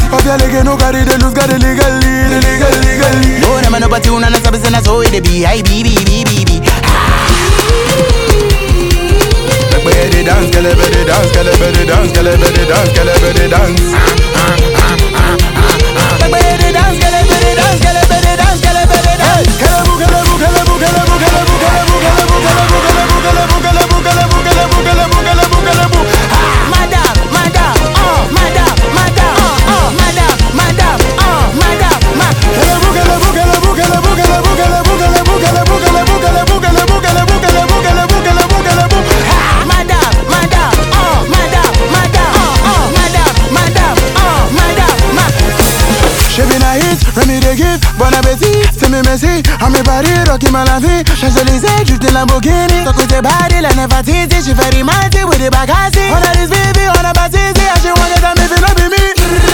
Papiale che non cari de luz cari legally. No, never know but you na sabi say na so it be. Hey, be. Better dance, girl, better dance, girl, better dance, girl, better dance, girl, better dance. Better dance, girl, better dance, girl, better dance, girl, better dance. Remy de give, bon appétit, c'est mes messi. À mes paris, Rocky Malafi. Champs-Élysées, juste une Lamborghini. So côté body, la nefatiti. She very mighty with the bagasi. On a this baby, on a batiti. And she want it, and if it not be me.